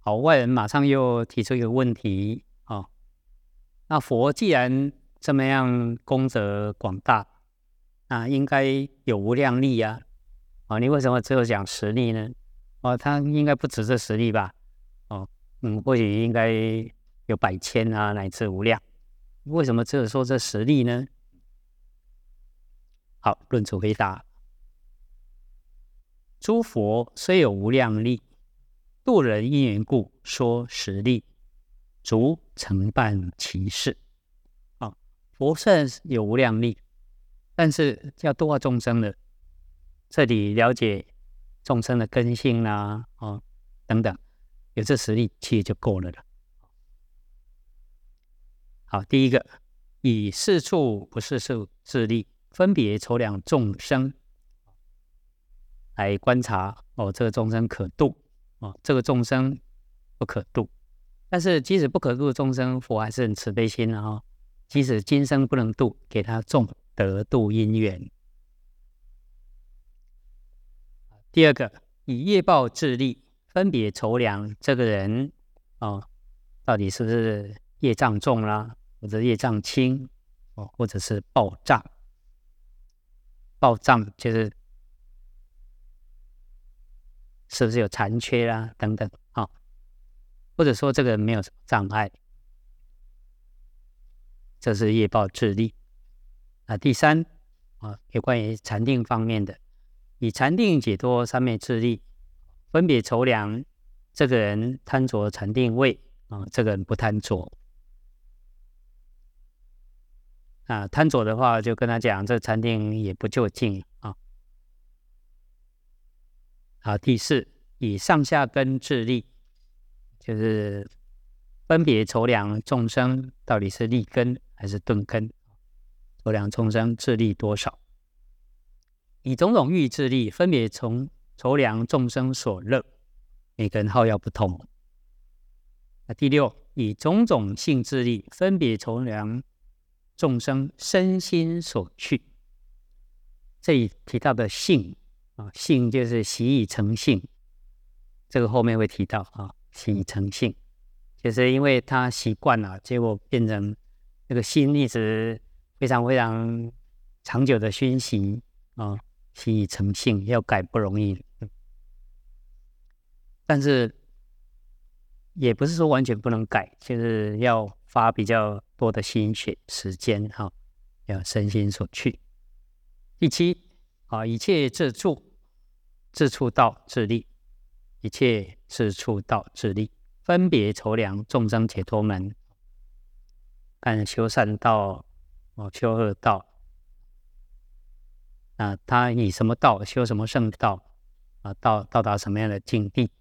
好，外人马上又提出一个问题那佛既然这么样功德广大，那应该有无量力啊，你为什么只有讲实力呢？他应该不止这实力吧？或许应该有百千啊，乃至无量，为什么只有说这实力呢？好，论主回答：诸佛虽有无量力，度人因缘故说实力，足承办其事。佛虽然有无量力，但是要度化众生的，这里了解众生的根性啦，等等，有这实力其实就够了。好，第一个，以事处不事处智力，分别筹量众生，来观察这个众生可度，这个众生不可度。但是即使不可度的众生，佛还是很慈悲心的即使今生不能度，给他众得度因缘。第二个，以业报智力，分别筹量这个人到底是不是业障重啦，或者业障轻或者是报障。报障就是是不是有残缺啦等等或者说这个人没有什么障碍，这是业报智力。第三有关于禅定方面的，以禅定解脱三昧智力，分别筹量这个人贪着禅定位这个人不贪着贪着的话就跟他讲，这禅定也不究竟第四，以上下根智力，就是分别筹量众生到底是利根还是钝根，筹量众生智力多少。以种种欲智力，分别筹量众生所乐，每个人好药不同。第六，以种种性智力，分别筹量众生身心所趣。这里提到的性性就是习以成性，这个后面会提到习以成性，就是因为他习惯了，结果变成这个心一直非常非常长久的熏习习以成性，要改不容易。但是也不是说完全不能改，就是要花比较多的心血时间要身心所去。第七一切自处道自力，一切自处道自力，分别筹量众生解脱门，看修善道修恶道他以什么道修什么圣道到达什么样的境地，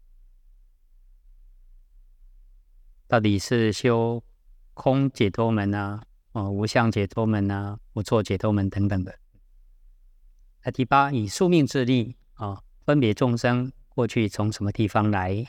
到底是修空解脱门无相解脱门无错解脱门等等的。第八，以宿命智力分别众生过去从什么地方来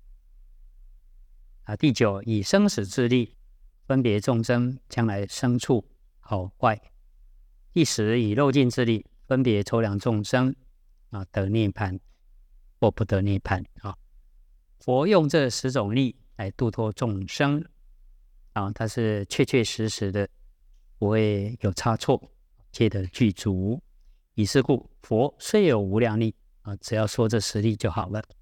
第九，以生死智力分别众生将来生处好坏。第十，以漏尽智力分别筹量众生得涅槃或不得涅槃佛用这10种力来度脱众生它是确确实实的，不会有差错，皆得具足。以是故，佛虽有无量力只要说这10力就好了。